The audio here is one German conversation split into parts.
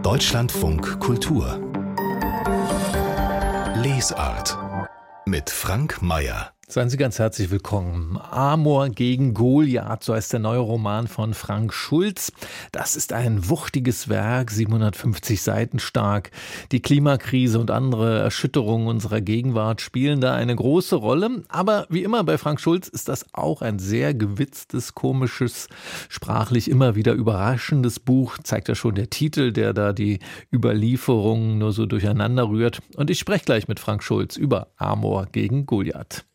Deutschlandfunk Kultur Lesart mit Frank Mayer. Seien Sie ganz herzlich willkommen. Amor gegen Goliath, so heißt der neue Roman von Frank Schulz. Das ist ein wuchtiges Werk, 750 Seiten stark. Die Klimakrise und andere Erschütterungen unserer Gegenwart spielen da eine große Rolle. Aber wie immer bei Frank Schulz ist das auch ein sehr gewitztes, komisches, sprachlich immer wieder überraschendes Buch. Zeigt ja schon der Titel, der da die Überlieferungen nur so durcheinander rührt. Und ich spreche gleich mit Frank Schulz über Amor gegen Goliath.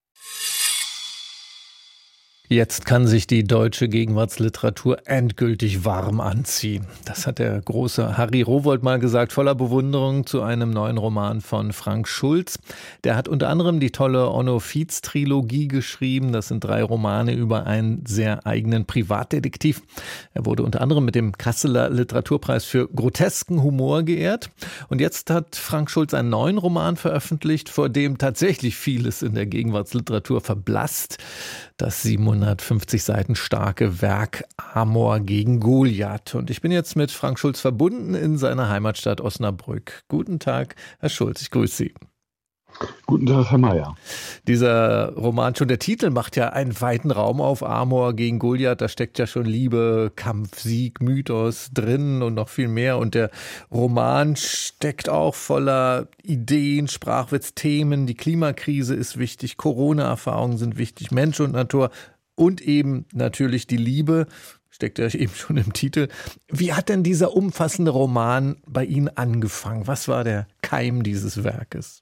Jetzt kann sich die deutsche Gegenwartsliteratur endgültig warm anziehen. Das hat der große Harry Rowohlt mal gesagt, voller Bewunderung zu einem neuen Roman von Frank Schulz. Der hat unter anderem die tolle Onno-Fietz-Trilogie geschrieben. Das sind 3 Romane über einen sehr eigenen Privatdetektiv. Er wurde unter anderem mit dem Kasseler Literaturpreis für grotesken Humor geehrt. Und jetzt hat Frank Schulz einen neuen Roman veröffentlicht, vor dem tatsächlich vieles in der Gegenwartsliteratur verblasst. Das 750 Seiten starke Werk Amor gegen Goliath. Und ich bin jetzt mit Frank Schulz verbunden in seiner Heimatstadt Osnabrück. Guten Tag, Herr Schulz, ich grüße Sie. Guten Tag, Herr Mayer. Dieser Roman, schon der Titel macht ja einen weiten Raum auf. Amor gegen Goliath, da steckt ja schon Liebe, Kampf, Sieg, Mythos drin und noch viel mehr. Und der Roman steckt auch voller Ideen, Sprachwitz, Themen. Die Klimakrise ist wichtig, Corona-Erfahrungen sind wichtig, Mensch und Natur und eben natürlich die Liebe. Steckt ja eben schon im Titel. Wie hat denn dieser umfassende Roman bei Ihnen angefangen? Was war der Keim dieses Werkes?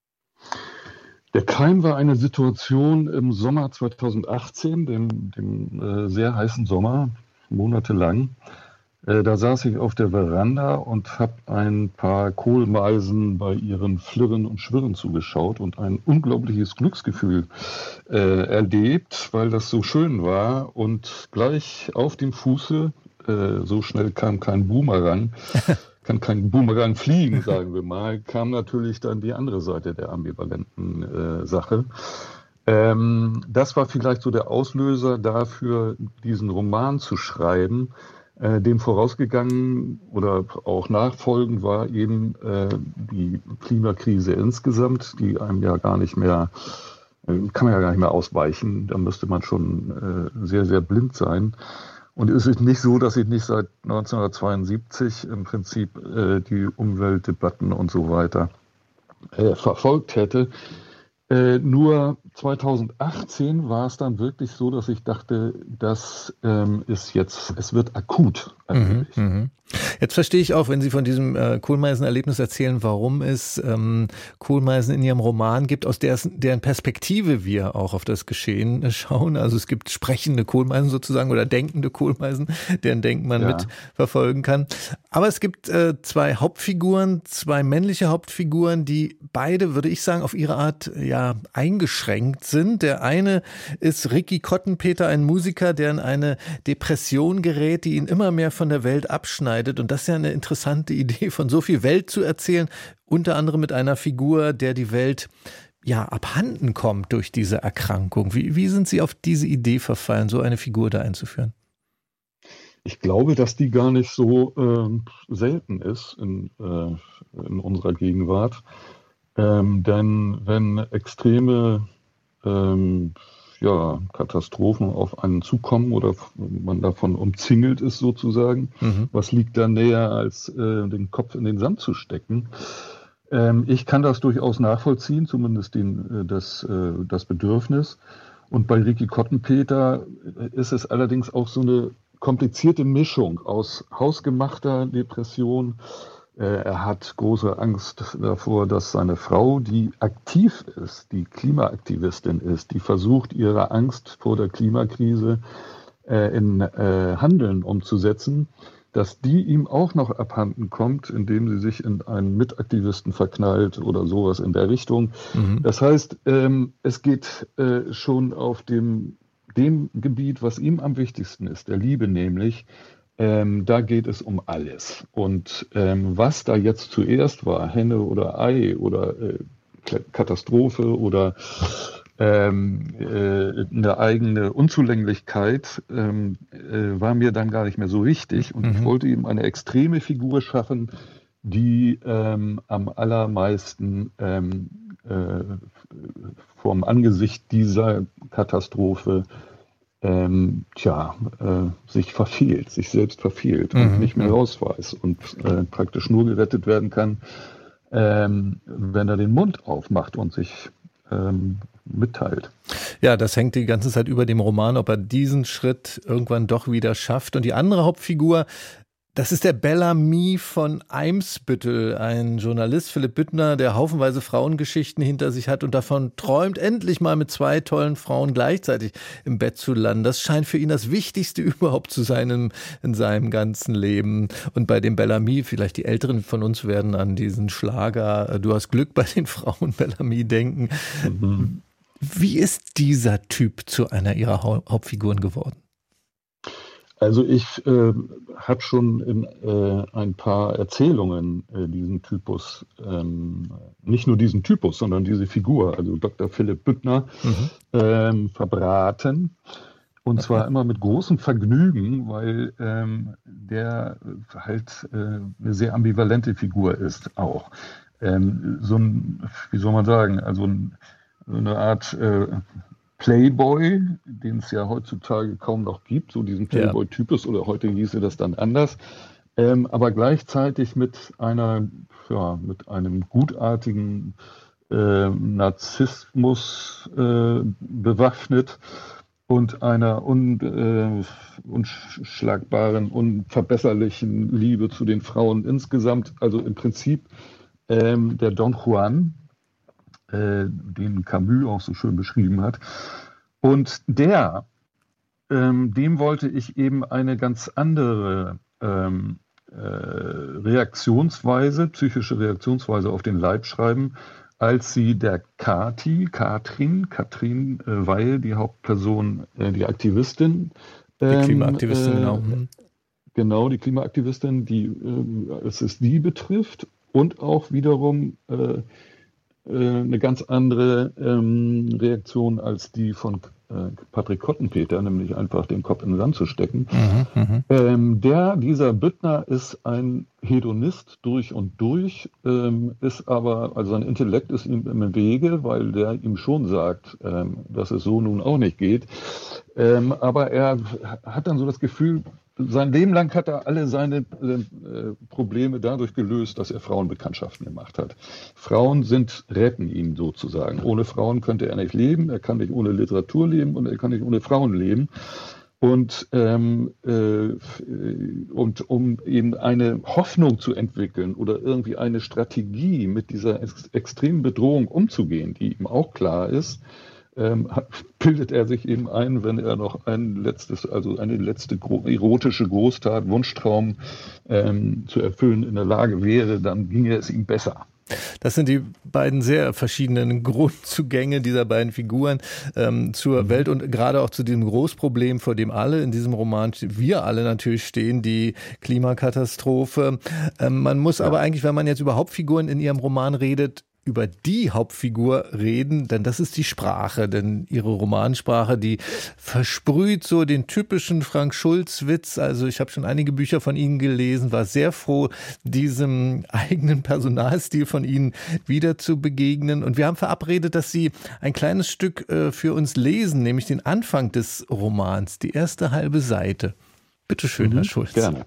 Der Keim war eine Situation im Sommer 2018, dem sehr heißen Sommer, monatelang. Da saß ich auf der Veranda und habe ein paar Kohlmeisen bei ihren Flirren und Schwirren zugeschaut und ein unglaubliches Glücksgefühl erlebt, weil das so schön war. Und gleich auf dem Fuße, so schnell kam kein Boomerang, kann kein Boomerang fliegen, sagen wir mal, kam natürlich dann die andere Seite der ambivalenten Sache. Das war vielleicht so der Auslöser dafür, diesen Roman zu schreiben. Dem vorausgegangen oder auch nachfolgend war eben die Klimakrise insgesamt, die einem ja gar nicht mehr, kann man ja gar nicht mehr ausweichen. Da müsste man schon sehr, sehr blind sein. Und es ist nicht so, dass ich nicht seit 1972 im Prinzip die Umweltdebatten und so weiter verfolgt hätte. Nur 2018 war es dann wirklich so, dass ich dachte, das ist jetzt, es wird akut. Jetzt verstehe ich auch, wenn Sie von diesem Kohlmeisen-Erlebnis erzählen, warum es Kohlmeisen in Ihrem Roman gibt, aus deren Perspektive wir auch auf das Geschehen schauen. Also es gibt sprechende Kohlmeisen sozusagen oder denkende Kohlmeisen, deren Denken man mitverfolgen kann. Aber es gibt 2 Hauptfiguren, 2 männliche Hauptfiguren, die beide, würde ich sagen, auf ihre Art eingeschränkt sind. Der eine ist Ricky Kottenpeter, ein Musiker, der in eine Depression gerät, die ihn immer mehr von der Welt abschneidet. Und das ist ja eine interessante Idee, von so viel Welt zu erzählen, unter anderem mit einer Figur, der die Welt abhanden kommt durch diese Erkrankung. Wie sind Sie auf diese Idee verfallen, so eine Figur da einzuführen? Ich glaube, dass die gar nicht so selten ist in unserer Gegenwart. Denn wenn extreme Katastrophen auf einen zukommen oder man davon umzingelt ist sozusagen, was liegt da näher, als den Kopf in den Sand zu stecken? Ich kann das durchaus nachvollziehen, zumindest das Bedürfnis. Und bei Ricky Kottenpeter ist es allerdings auch so eine komplizierte Mischung aus hausgemachter Depression. Er hat große Angst davor, dass seine Frau, die aktiv ist, die Klimaaktivistin ist, die versucht, ihre Angst vor der Klimakrise in Handeln umzusetzen, dass die ihm auch noch abhanden kommt, indem sie sich in einen Mitaktivisten verknallt oder sowas in der Richtung. Das heißt, es geht schon auf dem Gebiet, was ihm am wichtigsten ist, der Liebe nämlich, da geht es um alles. Und was da jetzt zuerst war, Henne oder Ei oder Katastrophe oder eine eigene Unzulänglichkeit war mir dann gar nicht mehr so wichtig. Und ich wollte eben eine extreme Figur schaffen, die am allermeisten vom Angesicht dieser Katastrophe sich verfehlt, sich selbst verfehlt und nicht mehr raus weiß und praktisch nur gerettet werden kann, wenn er den Mund aufmacht und sich mitteilt. Ja, das hängt die ganze Zeit über dem Roman, ob er diesen Schritt irgendwann doch wieder schafft. Und die andere Hauptfigur, das ist der Bellamy von Eimsbüttel, ein Journalist, Philipp Büttner, der haufenweise Frauengeschichten hinter sich hat und davon träumt, endlich mal mit 2 tollen Frauen gleichzeitig im Bett zu landen. Das scheint für ihn das Wichtigste überhaupt zu sein in seinem ganzen Leben. Und bei dem Bellamy, vielleicht die Älteren von uns werden an diesen Schlager "Du hast Glück" bei den Frauen Bellamy denken. Wie ist dieser Typ zu einer ihrer Hauptfiguren geworden? Also ich habe schon in ein paar Erzählungen diesen Typus, nicht nur diesen Typus, sondern diese Figur, also Dr. Philipp Büttner, verbraten. Und zwar immer mit großem Vergnügen, weil der halt eine sehr ambivalente Figur ist auch. So ein, wie soll man sagen, also so eine Art Playboy, den es ja heutzutage kaum noch gibt, so diesen Playboy-Typus, oder heute hieße das dann anders, aber gleichzeitig mit einem gutartigen Narzissmus bewaffnet und einer unschlagbaren, unverbesserlichen Liebe zu den Frauen insgesamt, also im Prinzip der Don Juan, den Camus auch so schön beschrieben hat. Und dem wollte ich eben eine ganz andere psychische Reaktionsweise auf den Leib schreiben, als sie der Katrin Weil, die Hauptperson, die Aktivistin. Die Klimaaktivistin, genau. Genau, die Klimaaktivistin, es die betrifft und auch wiederum eine ganz andere Reaktion als die von Patrick Kottenpeter, nämlich einfach den Kopf in den Sand zu stecken. Dieser Büttner ist ein Hedonist durch und durch, ist aber, also sein Intellekt ist ihm im Wege, weil der ihm schon sagt, dass es so nun auch nicht geht. Aber er hat dann so das Gefühl, sein Leben lang hat er alle seine Probleme dadurch gelöst, dass er Frauenbekanntschaften gemacht hat. Frauen retten ihn sozusagen. Ohne Frauen könnte er nicht leben, er kann nicht ohne Literatur leben und er kann nicht ohne Frauen leben. Und um eben eine Hoffnung zu entwickeln oder irgendwie eine Strategie mit dieser extremen Bedrohung umzugehen, die ihm auch klar ist, bildet er sich eben ein, wenn er noch eine letzte erotische Großtat, Wunschtraum zu erfüllen in der Lage wäre, dann ginge es ihm besser. Das sind die beiden sehr verschiedenen Grundzugänge dieser beiden Figuren zur Welt und gerade auch zu diesem Großproblem, vor dem alle in diesem Roman, wir alle natürlich stehen, die Klimakatastrophe. Man muss aber eigentlich, wenn man jetzt über Hauptfiguren in ihrem Roman redet, über die Hauptfigur reden, denn das ist die Sprache, denn ihre Romansprache, die versprüht so den typischen Frank-Schulz-Witz. Also ich habe schon einige Bücher von Ihnen gelesen, war sehr froh, diesem eigenen Personalstil von Ihnen wieder zu begegnen. Und wir haben verabredet, dass Sie ein kleines Stück für uns lesen, nämlich den Anfang des Romans, die erste halbe Seite. Bitte schön, Herr Schulz. Gerne.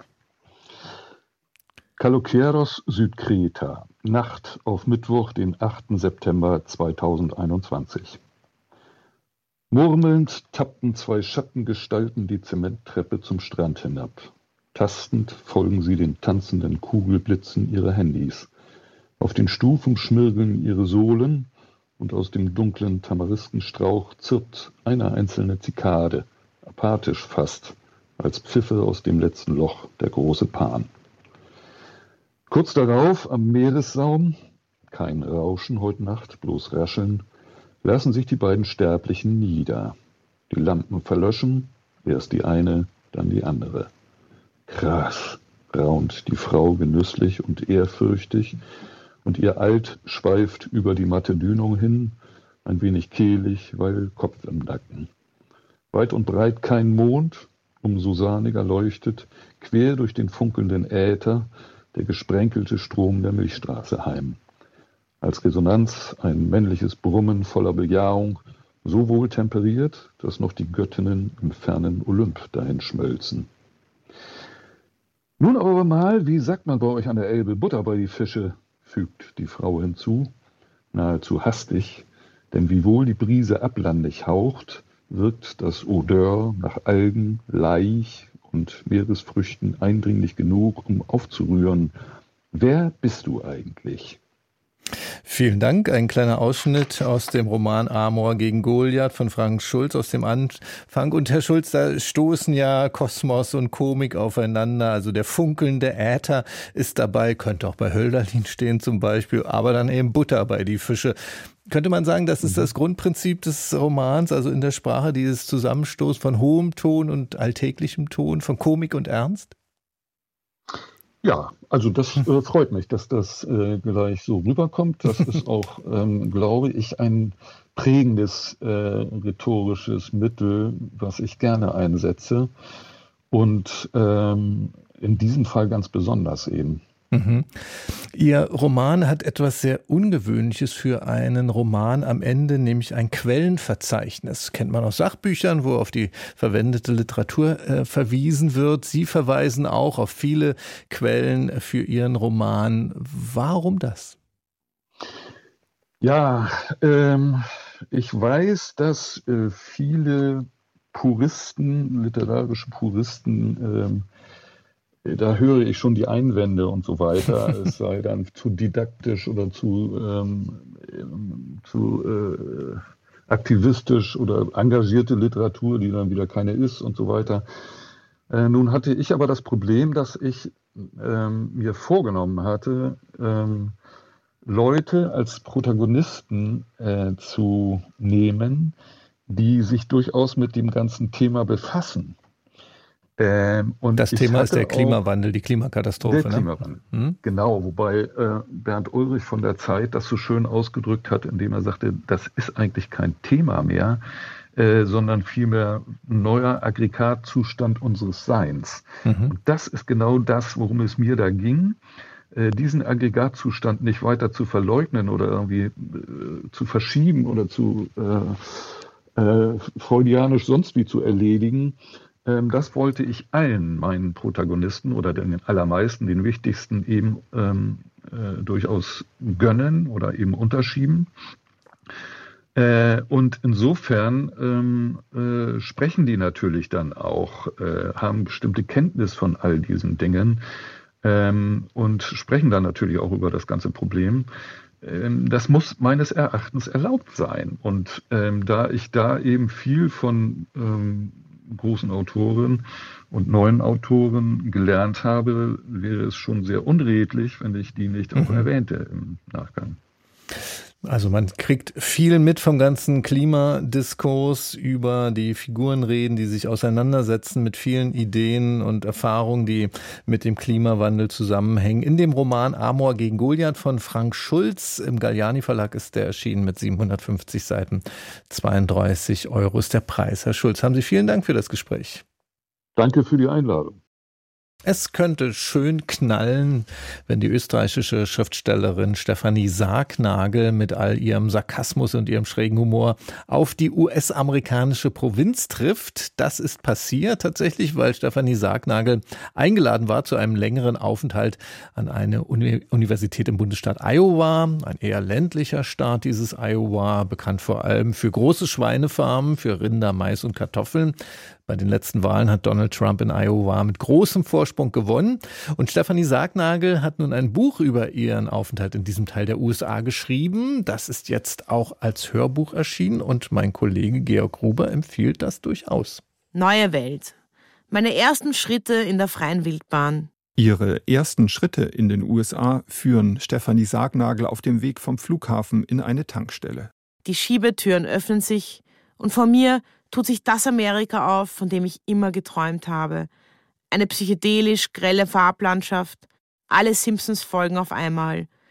Kalokeros, Südkreta. Nacht auf Mittwoch, den 8. September 2021. Murmelnd tappten 2 Schattengestalten die Zementtreppe zum Strand hinab. Tastend folgen sie den tanzenden Kugelblitzen ihrer Handys. Auf den Stufen schmirgeln ihre Sohlen und aus dem dunklen Tamariskenstrauch zirpt eine einzelne Zikade, apathisch fast, als pfiffe aus dem letzten Loch der große Pan. Kurz darauf am Meeressaum, kein Rauschen heute Nacht, bloß Rascheln, lassen sich die beiden Sterblichen nieder. Die Lampen verlöschen, erst die eine, dann die andere. Krass, raunt die Frau genüsslich und ehrfürchtig, und ihr Alt schweift über die matte Dünung hin, ein wenig kehlig, weil Kopf im Nacken. Weit und breit kein Mond, umso sahniger leuchtet, quer durch den funkelnden Äther, der gesprenkelte Strom der Milchstraße heim. Als Resonanz ein männliches Brummen voller Bejahung, so wohl temperiert, dass noch die Göttinnen im fernen Olymp dahin schmölzen. Nun aber mal, wie sagt man bei euch an der Elbe, Butter bei die Fische, fügt die Frau hinzu, nahezu hastig, denn wiewohl die Brise ablandig haucht, wirkt das Odeur nach Algen, Laich und Meeresfrüchten eindringlich genug, um aufzurühren. Wer bist du eigentlich? Vielen Dank. Ein kleiner Ausschnitt aus dem Roman Amor gegen Goliath von Frank Schulz aus dem Anfang. Und Herr Schulz, da stoßen ja Kosmos und Komik aufeinander. Also der funkelnde Äther ist dabei, könnte auch bei Hölderlin stehen zum Beispiel, aber dann eben Butter bei die Fische. Könnte man sagen, das ist das Grundprinzip des Romans, also in der Sprache dieses Zusammenstoß von hohem Ton und alltäglichem Ton, von Komik und Ernst? Ja, also das freut mich, dass das gleich so rüberkommt. Das ist auch, glaube ich, ein prägendes rhetorisches Mittel, was ich gerne einsetze. Und in diesem Fall ganz besonders eben. Mhm. Ihr Roman hat etwas sehr Ungewöhnliches für einen Roman am Ende, nämlich ein Quellenverzeichnis. Kennt man aus Sachbüchern, wo auf die verwendete Literatur verwiesen wird. Sie verweisen auch auf viele Quellen für Ihren Roman. Warum das? Ja, ich weiß, dass viele Puristen, literarische Puristen, da höre ich schon die Einwände und so weiter. Es sei dann zu didaktisch oder zu aktivistisch oder engagierte Literatur, die dann wieder keine ist und so weiter. Nun hatte ich aber das Problem, dass ich mir vorgenommen hatte, Leute als Protagonisten zu nehmen, die sich durchaus mit dem ganzen Thema befassen. Und das Thema ist der Klimawandel, die Klimakatastrophe. Der Klimawandel, genau. Wobei Bernd Ulrich von der Zeit das so schön ausgedrückt hat, indem er sagte, das ist eigentlich kein Thema mehr, sondern vielmehr ein neuer Aggregatzustand unseres Seins. Und das ist genau das, worum es mir da ging, diesen Aggregatzustand nicht weiter zu verleugnen oder irgendwie zu verschieben oder zu freudianisch sonst wie zu erledigen. Das wollte ich allen meinen Protagonisten oder den allermeisten, den wichtigsten eben durchaus gönnen oder eben unterschieben. Und insofern sprechen die natürlich dann auch, haben bestimmte Kenntnis von all diesen Dingen und sprechen dann natürlich auch über das ganze Problem. Das muss meines Erachtens erlaubt sein. Und da ich da eben viel von großen Autoren und neuen Autoren gelernt habe, wäre es schon sehr unredlich, wenn ich die nicht auch erwähnte im Nachgang. Also man kriegt viel mit vom ganzen Klimadiskurs, über die Figuren reden, die sich auseinandersetzen mit vielen Ideen und Erfahrungen, die mit dem Klimawandel zusammenhängen. In dem Roman Amor gegen Goliath von Frank Schulz, im Galliani Verlag ist der erschienen mit 750 Seiten. 32 € ist der Preis. Herr Schulz, haben Sie vielen Dank für das Gespräch. Danke für die Einladung. Es könnte schön knallen, wenn die österreichische Schriftstellerin Stefanie Sargnagel mit all ihrem Sarkasmus und ihrem schrägen Humor auf die US-amerikanische Provinz trifft. Das ist passiert tatsächlich, weil Stefanie Sargnagel eingeladen war zu einem längeren Aufenthalt an eine Universität im Bundesstaat Iowa. Ein eher ländlicher Staat, dieses Iowa, bekannt vor allem für große Schweinefarmen, für Rinder, Mais und Kartoffeln. Bei den letzten Wahlen hat Donald Trump in Iowa mit großem Vorsprung gewonnen. Und Stefanie Sargnagel hat nun ein Buch über ihren Aufenthalt in diesem Teil der USA geschrieben. Das ist jetzt auch als Hörbuch erschienen und mein Kollege Georg Gruber empfiehlt das durchaus. Neue Welt. Meine ersten Schritte in der freien Wildbahn. Ihre ersten Schritte in den USA führen Stefanie Sargnagel auf dem Weg vom Flughafen in eine Tankstelle. Die Schiebetüren öffnen sich und vor mir tut sich das Amerika auf, von dem ich immer geträumt habe. Eine psychedelisch grelle Farblandschaft, alle Simpsons-Folgen auf einmal.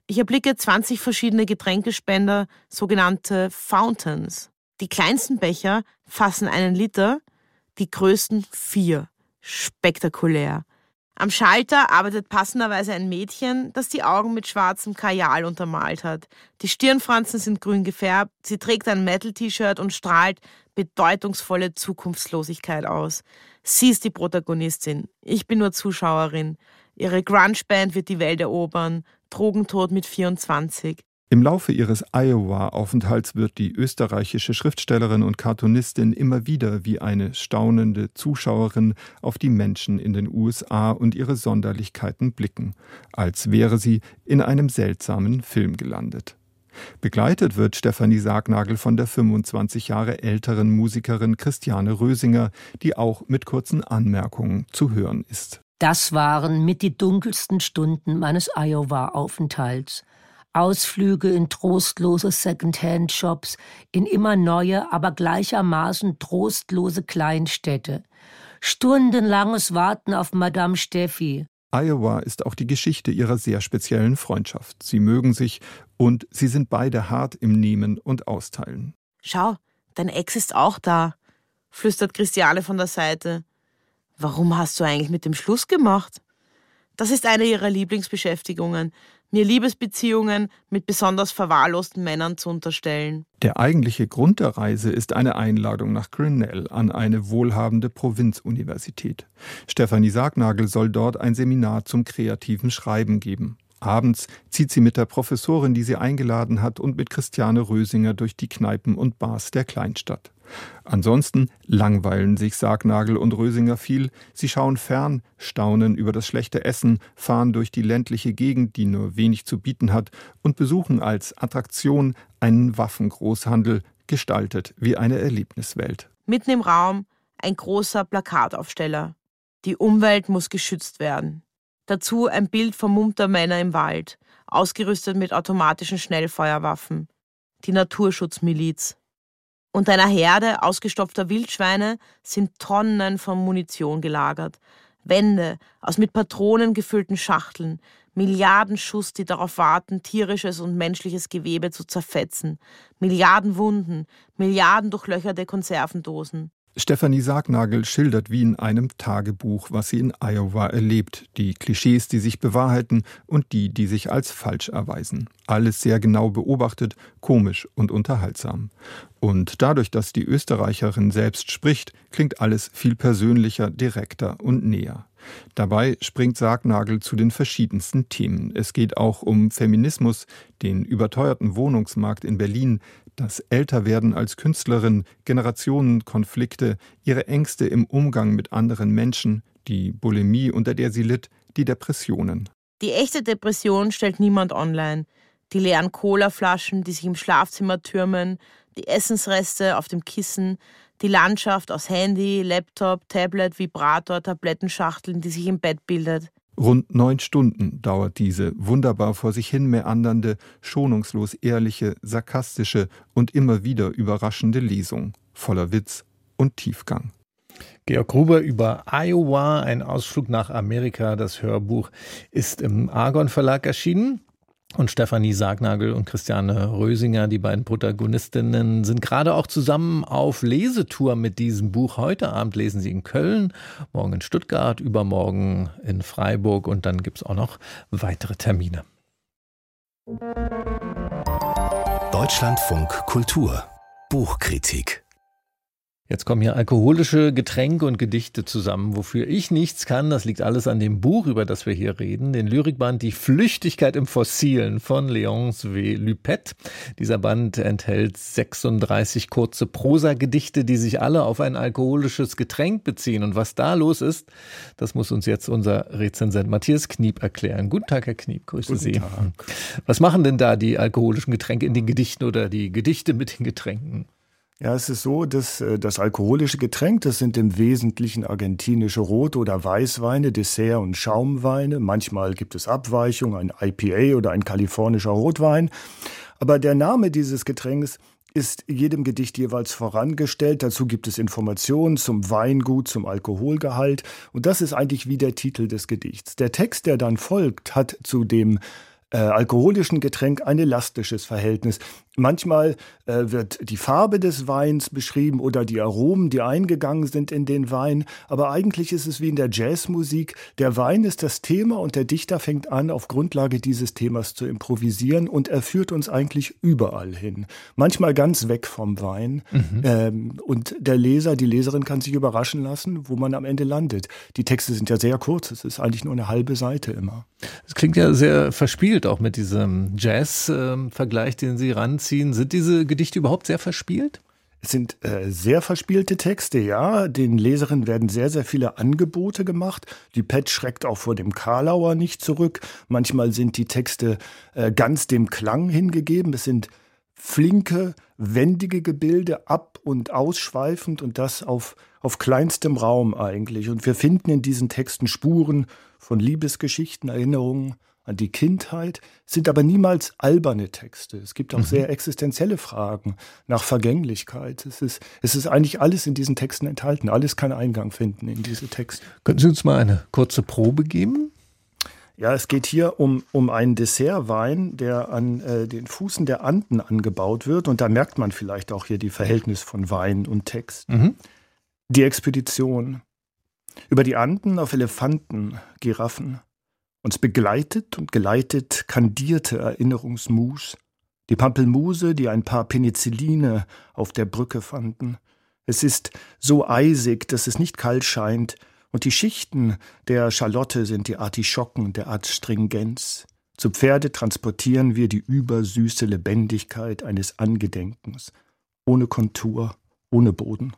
Ich erblicke 20 verschiedene Getränkespender, sogenannte Fountains. Die kleinsten Becher fassen 1 Liter, die größten 4. Spektakulär. Am Schalter arbeitet passenderweise ein Mädchen, das die Augen mit schwarzem Kajal untermalt hat. Die Stirnfransen sind grün gefärbt, sie trägt ein Metal-T-Shirt und strahlt bedeutungsvolle Zukunftslosigkeit aus. Sie ist die Protagonistin, ich bin nur Zuschauerin. Ihre Grunge-Band wird die Welt erobern, Drogentod mit 24. Im Laufe ihres Iowa-Aufenthalts wird die österreichische Schriftstellerin und Cartoonistin immer wieder wie eine staunende Zuschauerin auf die Menschen in den USA und ihre Sonderlichkeiten blicken, als wäre sie in einem seltsamen Film gelandet. Begleitet wird Stefanie Sargnagel von der 25 Jahre älteren Musikerin Christiane Rösinger, die auch mit kurzen Anmerkungen zu hören ist. Das waren mit die dunkelsten Stunden meines Iowa-Aufenthalts. Ausflüge in trostlose Second-Hand-Shops, in immer neue, aber gleichermaßen trostlose Kleinstädte. Stundenlanges Warten auf Madame Steffi. Iowa ist auch die Geschichte ihrer sehr speziellen Freundschaft. Sie mögen sich und sie sind beide hart im Nehmen und Austeilen. Schau, dein Ex ist auch da, flüstert Christiane von der Seite. Warum hast du eigentlich mit dem Schluss gemacht? Das ist eine ihrer Lieblingsbeschäftigungen, mir Liebesbeziehungen mit besonders verwahrlosten Männern zu unterstellen. Der eigentliche Grund der Reise ist eine Einladung nach Grinnell an eine wohlhabende Provinzuniversität. Stefanie Sargnagel soll dort ein Seminar zum kreativen Schreiben geben. Abends zieht sie mit der Professorin, die sie eingeladen hat, und mit Christiane Rösinger durch die Kneipen und Bars der Kleinstadt. Ansonsten langweilen sich Sargnagel und Rösinger viel. Sie schauen fern, staunen über das schlechte Essen, fahren durch die ländliche Gegend, die nur wenig zu bieten hat, und besuchen als Attraktion einen Waffengroßhandel, gestaltet wie eine Erlebniswelt. Mitten im Raum ein großer Plakataufsteller. Die Umwelt muss geschützt werden. Dazu ein Bild vermummter Männer im Wald, ausgerüstet mit automatischen Schnellfeuerwaffen. Die Naturschutzmiliz. Unter einer Herde ausgestopfter Wildschweine sind Tonnen von Munition gelagert. Wände aus mit Patronen gefüllten Schachteln, Milliarden Schuss, die darauf warten, tierisches und menschliches Gewebe zu zerfetzen. Milliarden Wunden, Milliarden durchlöcherte Konservendosen. Stefanie Sargnagel schildert wie in einem Tagebuch, was sie in Iowa erlebt. Die Klischees, die sich bewahrheiten und die, die sich als falsch erweisen. Alles sehr genau beobachtet, komisch und unterhaltsam. Und dadurch, dass die Österreicherin selbst spricht, klingt alles viel persönlicher, direkter und näher. Dabei springt Sargnagel zu den verschiedensten Themen. Es geht auch um Feminismus, den überteuerten Wohnungsmarkt in Berlin, das Älterwerden als Künstlerin, Generationenkonflikte, ihre Ängste im Umgang mit anderen Menschen, die Bulimie, unter der sie litt, die Depressionen. Die echte Depression stellt niemand online. Die leeren Colaflaschen, die sich im Schlafzimmer türmen, die Essensreste auf dem Kissen, die Landschaft aus Handy, Laptop, Tablet, Vibrator, Tablettenschachteln, die sich im Bett bildet. Rund 9 Stunden dauert diese wunderbar vor sich hin meandernde, schonungslos ehrliche, sarkastische und immer wieder überraschende Lesung, voller Witz und Tiefgang. Georg Gruber über Iowa, ein Ausflug nach Amerika. Das Hörbuch ist im Argon Verlag erschienen. Und Stefanie Sargnagel und Christiane Rösinger, die beiden Protagonistinnen, sind gerade auch zusammen auf Lesetour mit diesem Buch. Heute Abend lesen sie in Köln, morgen in Stuttgart, übermorgen in Freiburg und dann gibt es auch noch weitere Termine. Deutschlandfunk Kultur Buchkritik. Jetzt kommen hier alkoholische Getränke und Gedichte zusammen, wofür ich nichts kann. Das liegt alles an dem Buch, über das wir hier reden. Den Lyrikband Die Flüchtigkeit im Fossilen von Léonce W. Lupet. Dieser Band enthält 36 kurze Prosagedichte, die sich alle auf ein alkoholisches Getränk beziehen. Und was da los ist, das muss uns jetzt unser Rezensent Matthias Kniep erklären. Guten Tag, Herr Kniep, grüße Sie. Guten Tag. Was machen denn da die alkoholischen Getränke in den Gedichten oder die Gedichte mit den Getränken? Ja, es ist so, dass das alkoholische Getränk, das sind im Wesentlichen argentinische Rot- oder Weißweine, Dessert- und Schaumweine. Manchmal gibt es Abweichungen, ein IPA oder ein kalifornischer Rotwein. Aber der Name dieses Getränks ist jedem Gedicht jeweils vorangestellt. Dazu gibt es Informationen zum Weingut, zum Alkoholgehalt. Und das ist eigentlich wie der Titel des Gedichts. Der Text, der dann folgt, hat zu dem alkoholischen Getränk ein elastisches Verhältnis. Manchmal wird die Farbe des Weins beschrieben oder die Aromen, die eingegangen sind in den Wein. Aber eigentlich ist es wie in der Jazzmusik. Der Wein ist das Thema und der Dichter fängt an, auf Grundlage dieses Themas zu improvisieren und er führt uns eigentlich überall hin. Manchmal ganz weg vom Wein. Und der Leser, die Leserin kann sich überraschen lassen, wo man am Ende landet. Die Texte sind ja sehr kurz. Es ist eigentlich nur eine halbe Seite immer. Es klingt ja sehr verspielt, auch mit diesem Jazz-Vergleich, den Sie ranziehen. Sind diese Gedichte überhaupt sehr verspielt? Es sind sehr verspielte Texte, ja. Den Leserinnen werden sehr, sehr viele Angebote gemacht. Dupuit schreckt auch vor dem Karlauer nicht zurück. Manchmal sind die Texte ganz dem Klang hingegeben. Es sind flinke, wendige Gebilde, ab- und ausschweifend und das auf kleinstem Raum eigentlich. Und wir finden in diesen Texten Spuren von Liebesgeschichten, Erinnerungen an die Kindheit, sind aber niemals alberne Texte. Es gibt auch sehr existenzielle Fragen nach Vergänglichkeit. Es ist eigentlich alles in diesen Texten enthalten. Alles kann Eingang finden in diese Texte. Könnten Sie uns mal eine kurze Probe geben? Ja, es geht hier um einen Dessertwein, der an den Fußen der Anden angebaut wird. Und da merkt man vielleicht auch hier die Verhältnis von Wein und Text. Die Expedition über die Anden auf Elefanten, Giraffen. Uns begleitet und geleitet kandierte Erinnerungsmus. Die Pampelmuse, die ein paar Penicilline auf der Brücke fanden. Es ist so eisig, dass es nicht kalt scheint. Und die Schichten der Schalotte sind die Artischocken der Adstringenz. Zu Pferde transportieren wir die übersüße Lebendigkeit eines Angedenkens. Ohne Kontur, ohne Boden.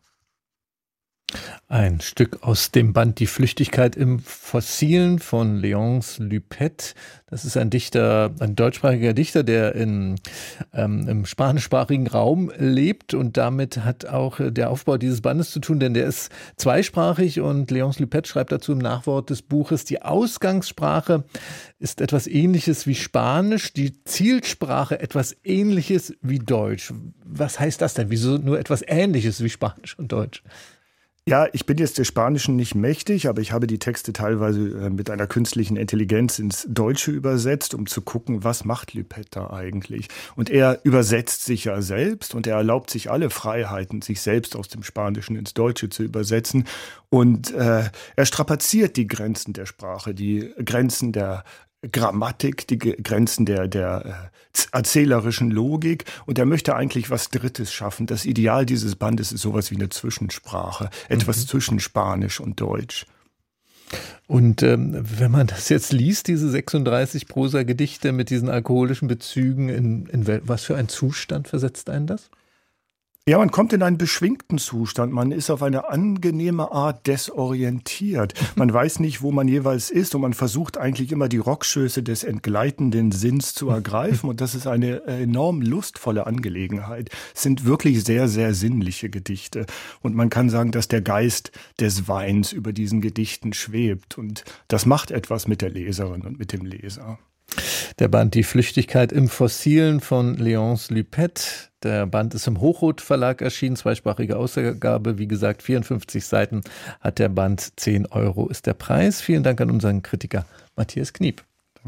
Ein Stück aus dem Band Die Flüchtigkeit im Fossilen von Léonce Luppet. Das ist ein Dichter, ein deutschsprachiger Dichter, der im spanischsprachigen Raum lebt und damit hat auch der Aufbau dieses Bandes zu tun, denn der ist zweisprachig und Léonce Luppet schreibt dazu im Nachwort des Buches, die Ausgangssprache ist etwas Ähnliches wie Spanisch, die Zielsprache etwas Ähnliches wie Deutsch. Was heißt das denn? Wieso nur etwas Ähnliches wie Spanisch und Deutsch? Ja, ich bin jetzt des Spanischen nicht mächtig, aber ich habe die Texte teilweise mit einer künstlichen Intelligenz ins Deutsche übersetzt, um zu gucken, was macht Luppet da eigentlich. Und er übersetzt sich ja selbst und er erlaubt sich alle Freiheiten, sich selbst aus dem Spanischen ins Deutsche zu übersetzen. Und er strapaziert die Grenzen der Sprache, die Grenzen der Grammatik, die Grenzen der erzählerischen Logik und er möchte eigentlich was Drittes schaffen. Das Ideal dieses Bandes ist sowas wie eine Zwischensprache, etwas zwischen Spanisch und Deutsch. Und wenn man das jetzt liest, diese 36 Prosa-Gedichte mit diesen alkoholischen Bezügen, in was für einen Zustand versetzt einen das? Ja, man kommt in einen beschwingten Zustand. Man ist auf eine angenehme Art desorientiert. Man weiß nicht, wo man jeweils ist und man versucht eigentlich immer die Rockschöße des entgleitenden Sinns zu ergreifen. Und das ist eine enorm lustvolle Angelegenheit. Es sind wirklich sehr, sehr sinnliche Gedichte. Und man kann sagen, dass der Geist des Weins über diesen Gedichten schwebt. Und das macht etwas mit der Leserin und mit dem Leser. Der Band Die Flüchtigkeit im Fossilen von Léonce Luppet. Der Band ist im Hochrot Verlag erschienen, zweisprachige Ausgabe. Wie gesagt, 54 Seiten hat der Band, 10 € ist der Preis. Vielen Dank an unseren Kritiker Matthias Kniep.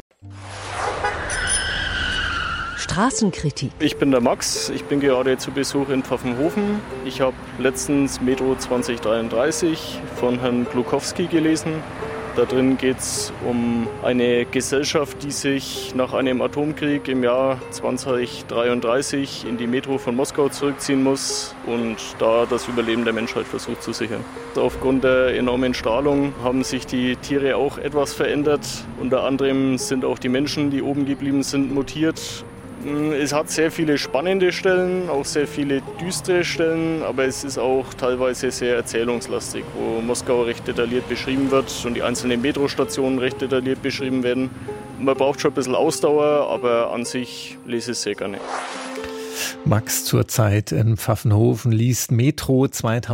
Straßenkritik. Ich bin der Max, ich bin gerade zu Besuch in Pfaffenhofen. Ich habe letztens Metro 2033 von Herrn Glukowski gelesen. Da drin geht es um eine Gesellschaft, die sich nach einem Atomkrieg im Jahr 2033 in die Metro von Moskau zurückziehen muss und da das Überleben der Menschheit versucht zu sichern. Aufgrund der enormen Strahlung haben sich die Tiere auch etwas verändert. Unter anderem sind auch die Menschen, die oben geblieben sind, mutiert. Es hat sehr viele spannende Stellen, auch sehr viele düstere Stellen, aber es ist auch teilweise sehr erzählungslastig, wo Moskau recht detailliert beschrieben wird und die einzelnen Metrostationen recht detailliert beschrieben werden. Man braucht schon ein bisschen Ausdauer, aber an sich lese ich es sehr gerne. Max zurzeit in Pfaffenhofen liest Metro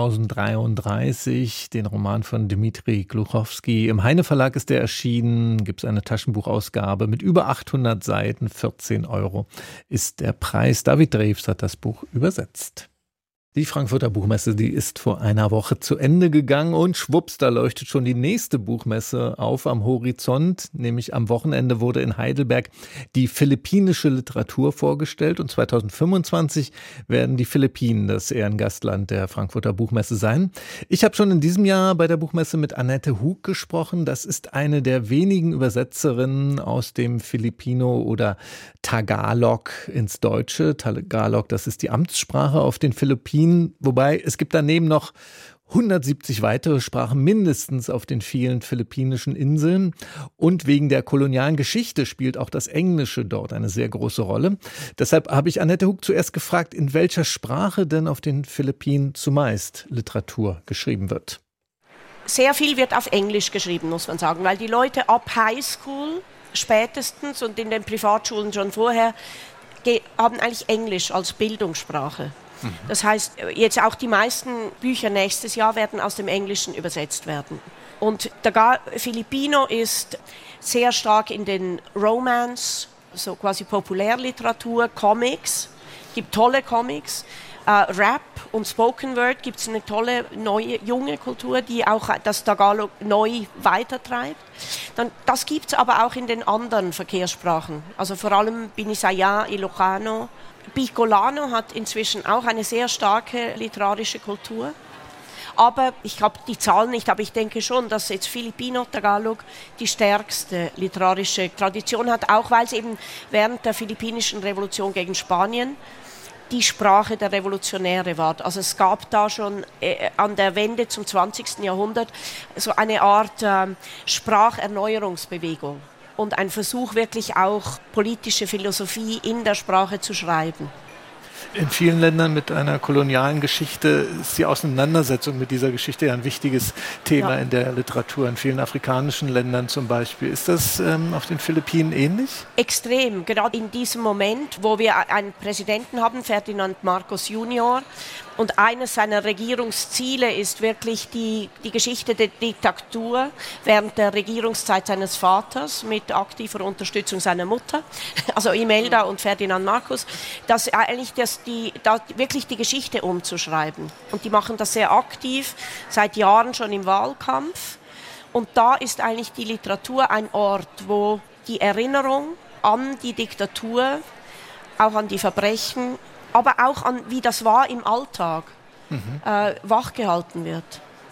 2033, den Roman von Dmitri Gluchowski. Im Heine Verlag ist der erschienen, gibt es eine Taschenbuchausgabe mit über 800 Seiten, 14 € ist der Preis. David Drews hat das Buch übersetzt. Die Frankfurter Buchmesse, die ist vor einer Woche zu Ende gegangen und schwupps, da leuchtet schon die nächste Buchmesse auf am Horizont. Nämlich am Wochenende wurde in Heidelberg die philippinische Literatur vorgestellt und 2025 werden die Philippinen das Ehrengastland der Frankfurter Buchmesse sein. Ich habe schon in diesem Jahr bei der Buchmesse mit Annette Hug gesprochen. Das ist eine der wenigen Übersetzerinnen aus dem Filipino oder Tagalog ins Deutsche. Tagalog, das ist die Amtssprache auf den Philippinen. Wobei es gibt daneben noch 170 weitere Sprachen mindestens auf den vielen philippinischen Inseln. Und wegen der kolonialen Geschichte spielt auch das Englische dort eine sehr große Rolle. Deshalb habe ich Annette Hug zuerst gefragt, in welcher Sprache denn auf den Philippinen zumeist Literatur geschrieben wird. Sehr viel wird auf Englisch geschrieben, muss man sagen, weil die Leute ab Highschool spätestens und in den Privatschulen schon vorher haben eigentlich Englisch als Bildungssprache. Das heißt, jetzt auch die meisten Bücher nächstes Jahr werden aus dem Englischen übersetzt werden. Und der Filipino ist sehr stark in den Romance, so quasi Populärliteratur, Comics, gibt tolle Comics, Rap und Spoken Word, gibt es eine tolle neue junge Kultur, die auch das Tagalog neu weitertreibt. Das gibt es aber auch in den anderen Verkehrssprachen, also vor allem Binisaya, Ilocano. Bicolano hat inzwischen auch eine sehr starke literarische Kultur. Aber ich habe die Zahlen nicht, aber ich denke schon, dass jetzt Filipino Tagalog die stärkste literarische Tradition hat, auch weil es eben während der philippinischen Revolution gegen Spanien die Sprache der Revolutionäre war. Also es gab da schon an der Wende zum 20. Jahrhundert so eine Art Spracherneuerungsbewegung. Und ein Versuch, wirklich auch politische Philosophie in der Sprache zu schreiben. In vielen Ländern mit einer kolonialen Geschichte ist die Auseinandersetzung mit dieser Geschichte ja ein wichtiges Thema in der Literatur. In vielen afrikanischen Ländern zum Beispiel. Ist das auf den Philippinen ähnlich? Extrem. Gerade in diesem Moment, wo wir einen Präsidenten haben, Ferdinand Marcos Junior, und eines seiner Regierungsziele ist wirklich die Geschichte der Diktatur während der Regierungszeit seines Vaters mit aktiver Unterstützung seiner Mutter, also Imelda und Ferdinand Marcos, dass eigentlich wirklich die Geschichte umzuschreiben. Und die machen das sehr aktiv, seit Jahren schon im Wahlkampf. Und da ist eigentlich die Literatur ein Ort, wo die Erinnerung an die Diktatur, auch an die Verbrechen, aber auch an, wie das war im Alltag, wachgehalten wird.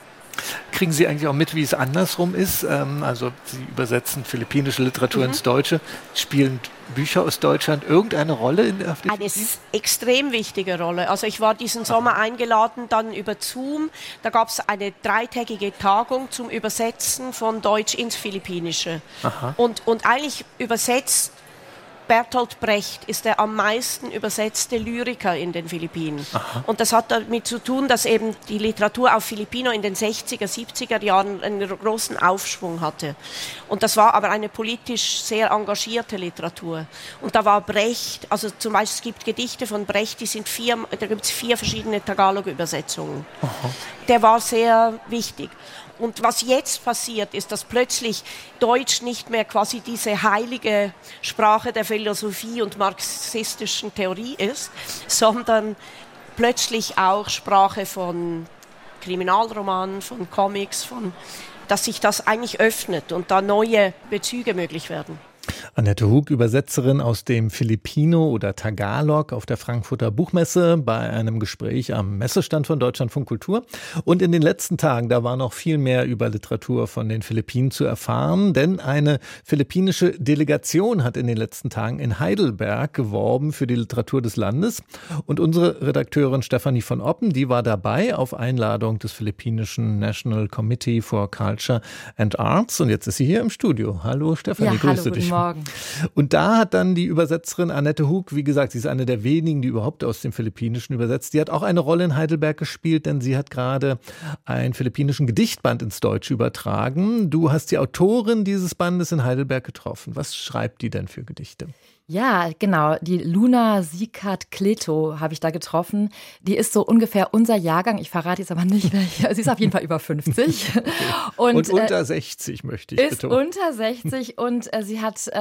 Kriegen Sie eigentlich auch mit, wie es andersrum ist? Also Sie übersetzen philippinische Literatur ins Deutsche. Spielen Bücher aus Deutschland irgendeine Rolle auf den Philippinen? Eine extrem wichtige Rolle. Also ich war diesen Sommer eingeladen, dann über Zoom. Da gab es eine 3-tägige Tagung zum Übersetzen von Deutsch ins Philippinische. Und eigentlich übersetzt Bertolt Brecht ist der am meisten übersetzte Lyriker in den Philippinen. Und das hat damit zu tun, dass eben die Literatur auf Filipino in den 60er, 70er Jahren einen großen Aufschwung hatte. Und das war aber eine politisch sehr engagierte Literatur. Und da war Brecht, also zum Beispiel es gibt Gedichte von Brecht, da gibt es 4 verschiedene Tagalog-Übersetzungen. Der war sehr wichtig. Und was jetzt passiert, ist, dass plötzlich Deutsch nicht mehr quasi diese heilige Sprache der Philosophie und marxistischen Theorie ist, sondern plötzlich auch Sprache von Kriminalromanen, von Comics, dass sich das eigentlich öffnet und da neue Bezüge möglich werden. Annette Hug, Übersetzerin aus dem Filipino oder Tagalog auf der Frankfurter Buchmesse bei einem Gespräch am Messestand von Deutschlandfunk Kultur. Und in den letzten Tagen, da war noch viel mehr über Literatur von den Philippinen zu erfahren, denn eine philippinische Delegation hat in den letzten Tagen in Heidelberg geworben für die Literatur des Landes. Und unsere Redakteurin Stefanie von Oppen, die war dabei auf Einladung des philippinischen National Committee for Culture and Arts. Und jetzt ist sie hier im Studio. Hallo Stefanie, grüße dich. Morgen. Und da hat dann die Übersetzerin Annette Hug, wie gesagt, sie ist eine der wenigen, die überhaupt aus dem Philippinischen übersetzt. Die hat auch eine Rolle in Heidelberg gespielt, denn sie hat gerade einen philippinischen Gedichtband ins Deutsche übertragen. Du hast die Autorin dieses Bandes in Heidelberg getroffen. Was schreibt die denn für Gedichte? Ja, genau. Die Luna Sikat Kleto habe ich da getroffen. Die ist so ungefähr unser Jahrgang. Ich verrate jetzt aber nicht, welche. Sie ist auf jeden Fall über 50. Und unter 60 möchte ich betonen. Ist unter 60 und sie hat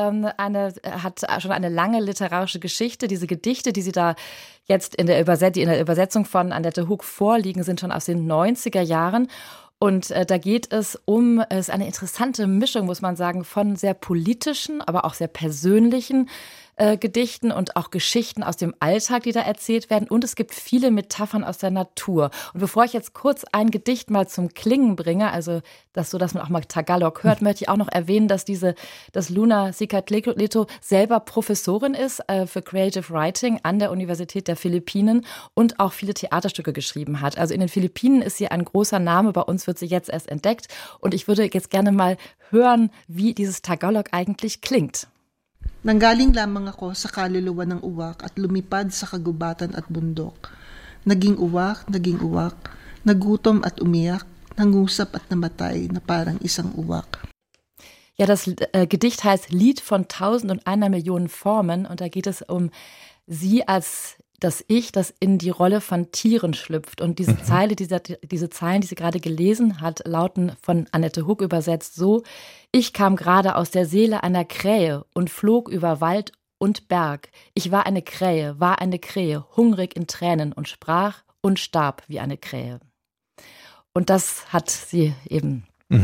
hat schon eine lange literarische Geschichte. Diese Gedichte, die sie da jetzt in der Übersetzung von Annette Hug vorliegen, sind schon aus den 90er Jahren. Und da geht es ist eine interessante Mischung, muss man sagen, von sehr politischen, aber auch sehr persönlichen Gedichten und auch Geschichten aus dem Alltag, die da erzählt werden. Und es gibt viele Metaphern aus der Natur. Und bevor ich jetzt kurz ein Gedicht mal zum Klingen bringe, also dass man auch mal Tagalog hört, möchte ich auch noch erwähnen, dass Luna Sikat-Kleto selber Professorin ist für Creative Writing an der Universität der Philippinen und auch viele Theaterstücke geschrieben hat. Also in den Philippinen ist sie ein großer Name, bei uns wird sie jetzt erst entdeckt. Und ich würde jetzt gerne mal hören, wie dieses Tagalog eigentlich klingt. Nanggaling lamang ako sa kaluluwa ng uwak at lumipad sa kagubatan at bundok. Naging uwak, nagutom at umiyak, nangusap at namatay na parang isang uwak. Ja, das Gedicht heißt Lied von 1001 Millionen Formen und da geht es um sie als das Ich, das in die Rolle von Tieren schlüpft. Und diese Zeilen, die sie gerade gelesen hat, lauten von Annette Hug übersetzt so: Ich kam gerade aus der Seele einer Krähe und flog über Wald und Berg. Ich war eine Krähe, hungrig in Tränen und sprach und starb wie eine Krähe. Und das hat sie eben.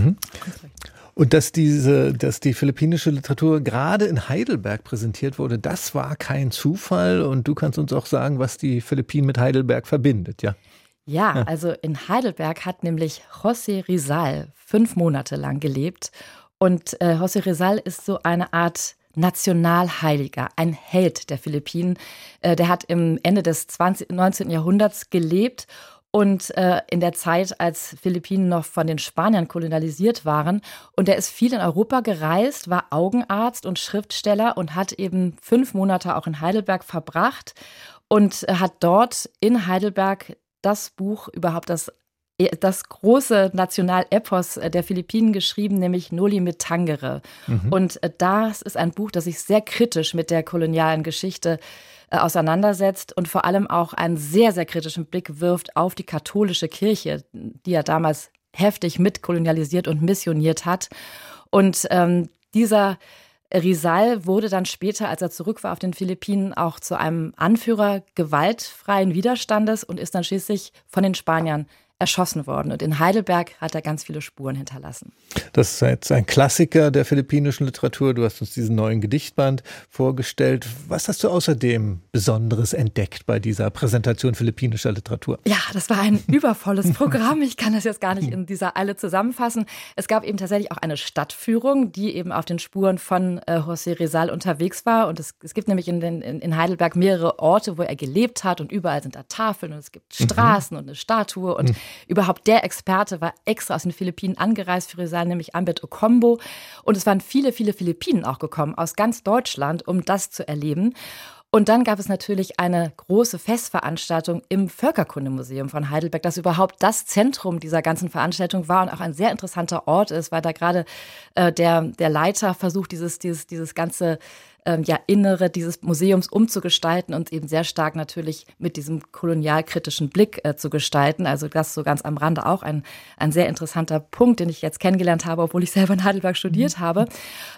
Und dass die philippinische Literatur gerade in Heidelberg präsentiert wurde, das war kein Zufall. Und du kannst uns auch sagen, was die Philippinen mit Heidelberg verbindet, ja? Ja, also in Heidelberg hat nämlich José Rizal 5 Monate lang gelebt. Und José Rizal ist so eine Art Nationalheiliger, ein Held der Philippinen. Der hat im Ende des 19. Jahrhunderts gelebt. Und in der Zeit, als Philippinen noch von den Spaniern kolonialisiert waren. Und er ist viel in Europa gereist, war Augenarzt und Schriftsteller und hat eben 5 Monate auch in Heidelberg verbracht und hat dort in Heidelberg das Buch, überhaupt das große Nationalepos der Philippinen geschrieben, nämlich Noli Me Tangere. Und das ist ein Buch, das sich sehr kritisch mit der kolonialen Geschichte auseinandersetzt und vor allem auch einen sehr, sehr kritischen Blick wirft auf die katholische Kirche, die ja damals heftig mitkolonialisiert und missioniert hat. Und dieser Rizal wurde dann später, als er zurück war auf den Philippinen, auch zu einem Anführer gewaltfreien Widerstandes und ist dann schließlich von den Spaniern erschossen worden. Und in Heidelberg hat er ganz viele Spuren hinterlassen. Das ist jetzt ein Klassiker der philippinischen Literatur. Du hast uns diesen neuen Gedichtband vorgestellt. Was hast du außerdem Besonderes entdeckt bei dieser Präsentation philippinischer Literatur? Ja, das war ein übervolles Programm. Ich kann das jetzt gar nicht in dieser Eile zusammenfassen. Es gab eben tatsächlich auch eine Stadtführung, die eben auf den Spuren von José Rizal unterwegs war. Und es gibt nämlich in Heidelberg mehrere Orte, wo er gelebt hat. Und überall sind da Tafeln und es gibt Straßen und eine Statue. Und überhaupt der Experte war extra aus den Philippinen angereist für Rizal, nämlich Ambet Ocombo. Und es waren viele, viele Philippinen auch gekommen, aus ganz Deutschland, um das zu erleben. Und dann gab es natürlich eine große Festveranstaltung im Völkerkundemuseum von Heidelberg, das überhaupt das Zentrum dieser ganzen Veranstaltung war und auch ein sehr interessanter Ort ist, weil da gerade der Leiter versucht, dieses ganze Innere dieses Museums umzugestalten und eben sehr stark natürlich mit diesem kolonialkritischen Blick zu gestalten. Also das so ganz am Rande auch ein sehr interessanter Punkt, den ich jetzt kennengelernt habe, obwohl ich selber in Heidelberg studiert habe.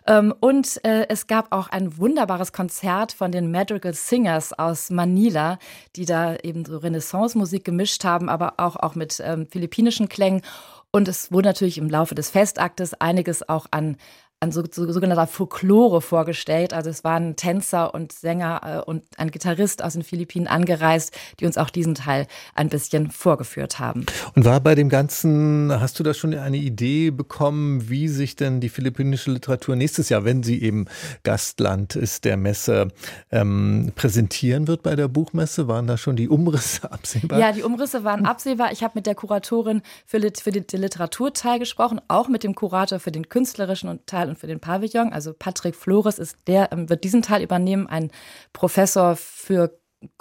Und es gab auch ein wunderbares Konzert von den Madrigal Singers aus Manila, die da eben so Renaissance-Musik gemischt haben, aber auch mit philippinischen Klängen. Und es wurde natürlich im Laufe des Festaktes einiges auch an sogenannter Folklore vorgestellt. Also es waren Tänzer und Sänger und ein Gitarrist aus den Philippinen angereist, die uns auch diesen Teil ein bisschen vorgeführt haben. Und war bei dem Ganzen, hast du da schon eine Idee bekommen, wie sich denn die philippinische Literatur nächstes Jahr, wenn sie eben Gastland ist der Messe, präsentieren wird bei der Buchmesse? Waren da schon die Umrisse absehbar? Ja, die Umrisse waren absehbar. Ich habe mit der Kuratorin für den Literaturteil gesprochen, auch mit dem Kurator für den künstlerischen Teil und für den Pavillon. Also Patrick Flores wird diesen Teil übernehmen, ein Professor für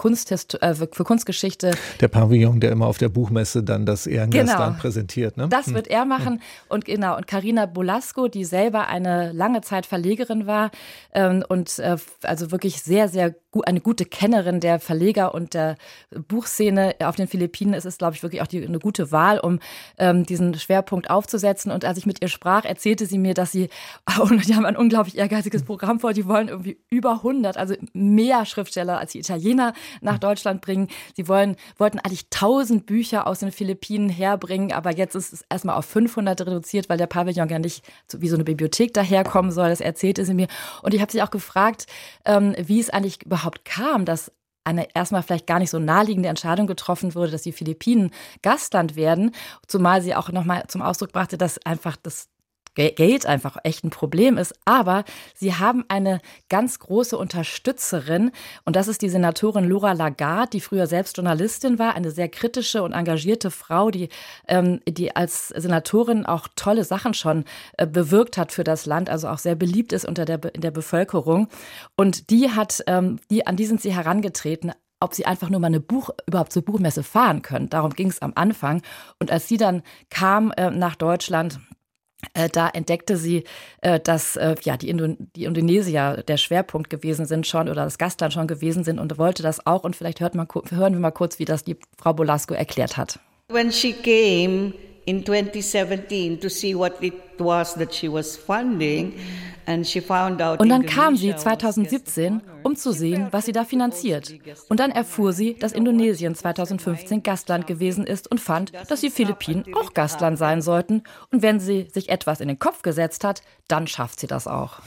Kunstgeschichte. Der Pavillon, der immer auf der Buchmesse dann das Ehrengastland präsentiert. Ne? Das wird er machen. Und Carina Bolasco, die selber eine lange Zeit Verlegerin war und also wirklich sehr, sehr eine gute Kennerin der Verleger und der Buchszene auf den Philippinen ist es, glaube ich, wirklich auch eine gute Wahl, um diesen Schwerpunkt aufzusetzen. Und als ich mit ihr sprach, erzählte sie mir, dass die haben ein unglaublich ehrgeiziges Programm vor. Die wollen irgendwie über 100, also mehr Schriftsteller als die Italiener nach Deutschland bringen. Sie wollten eigentlich 1000 Bücher aus den Philippinen herbringen, aber jetzt ist es erstmal auf 500 reduziert, weil der Pavillon ja nicht wie so eine Bibliothek daherkommen soll. Das erzählte sie mir. Und ich habe sie auch gefragt, wie es eigentlich überhaupt kam, dass eine erstmal vielleicht gar nicht so naheliegende Entscheidung getroffen wurde, dass die Philippinen Gastland werden, zumal sie auch nochmal zum Ausdruck brachte, dass einfach das Geld einfach echt ein Problem ist. Aber sie haben eine ganz große Unterstützerin und das ist die Senatorin Laura Lagarde, die früher selbst Journalistin war, eine sehr kritische und engagierte Frau, die als Senatorin auch tolle Sachen schon bewirkt hat für das Land, also auch sehr beliebt ist in der Bevölkerung. Und an die sind sie herangetreten, ob sie einfach nur mal überhaupt zur Buchmesse fahren können. Darum ging es am Anfang. Und als sie dann kam nach Deutschland, da entdeckte sie, dass die Indonesier der Schwerpunkt gewesen sind schon oder das Gastland schon gewesen sind und wollte das auch. Und vielleicht hören wir mal kurz, wie das die Frau Bolasco erklärt hat. When she came in 2017 to see what it was that she was funding and she found out. Und dann kam sie 2017, um zu sehen, was sie da finanziert. Und dann erfuhr sie, dass Indonesien 2015 Gastland gewesen ist und fand, dass die Philippinen auch Gastland sein sollten. Und wenn sie sich etwas in den Kopf gesetzt hat, dann schafft sie das auch.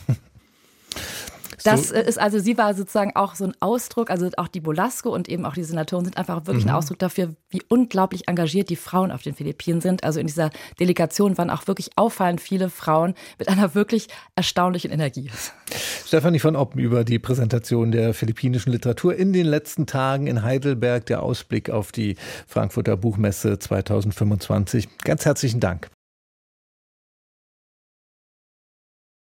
Das ist also, sie war sozusagen auch so ein Ausdruck, also auch die Bolasco und eben auch die Senatoren sind einfach wirklich ein Ausdruck dafür, wie unglaublich engagiert die Frauen auf den Philippinen sind. Also in dieser Delegation waren auch wirklich auffallend viele Frauen mit einer wirklich erstaunlichen Energie. Stefanie von Oppen über die Präsentation der philippinischen Literatur in den letzten Tagen in Heidelberg, der Ausblick auf die Frankfurter Buchmesse 2025. Ganz herzlichen Dank.